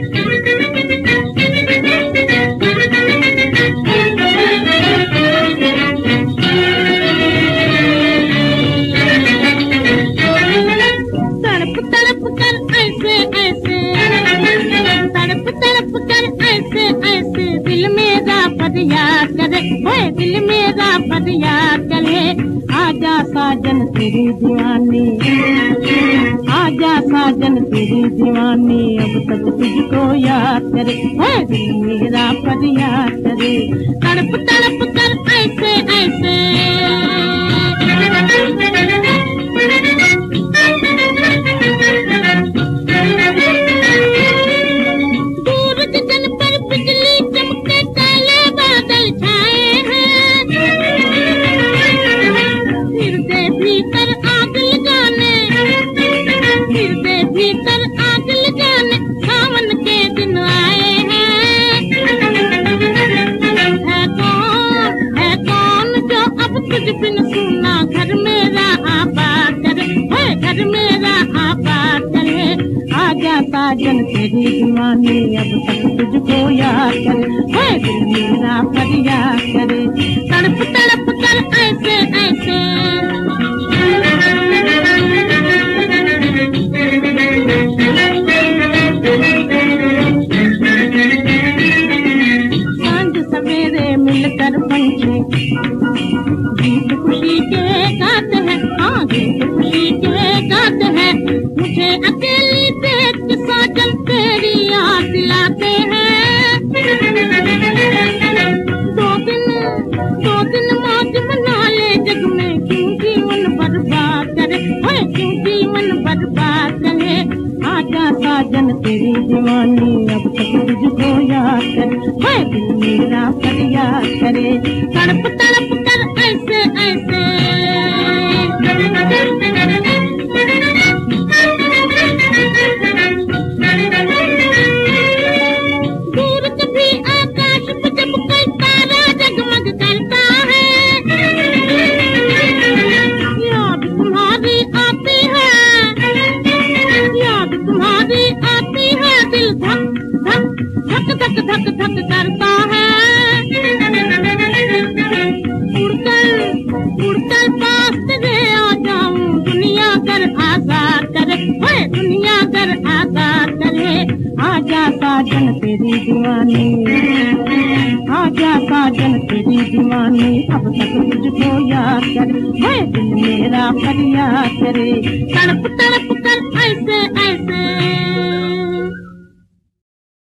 तड़प तड़प कर ऐसे ऐसे, तड़प तड़प कर ऐसे ऐसे दिल मेरा फरियाद करे, ओए दिल मेरा फरियाद करे। आजा साजन तेरी दीवानी, आजा साजन तेरी दीवानी, अब तक तुझको याद करे, ओए दिल मेरा फरियाद करे। तड़प तड़प कर ऐसे ऐसे, सूरज जल पर बिजली चमके, काले बादल छाए हैं, हृदय भीतर आग लगाने, हृदय भीतर आग लगाने, सावन के दिन आए हैं। है कौन जो अब तुझ बिन सुना घर मेरा आबाद करे, है घर मेरा आबाद करे। आजा साजन तेरी दीवानी, अब तक तुझको याद करे, है दिल मेरा फरियाद करे। तड़प तड़प कर ऐसे ऐसे, सांझ सवेरे मिलकर पंछी गीत खुशी के गाते हैं, हाँ गीत खुशी के गाते हैं। मुझे अकेली देख के साजन तेरी याद दिलाते हैं। दो दिन मौज मना ले जग में, क्यों जीवन बर्बाद करे, ओए क्यों जीवन बर्बाद करे। आजा साजन तेरी दीवानी, अब तक तुझको याद करे, ओए दिल मेरा फरियाद करे। तड़प तड़प कर ऐसे ऐसे, सूरज भी आकाश में जब कोई तारा जगमग करता है, याद तुम्हारी आती है, याद तुम्हारी आती है, दिल धक धक धक धक धक धक करता है। उड़कर पास तेरे आ जाऊं, दुनिया कर आजाद करे, ओए दुनिया कर आजाद करे। आजा साजन तेरी दीवानी, आजा साजन तेरी दीवानी, अब तक तुझको याद करे, ओए दिल मेरा फरियाद करे। तड़प तड़प कर ऐसे ऐसे।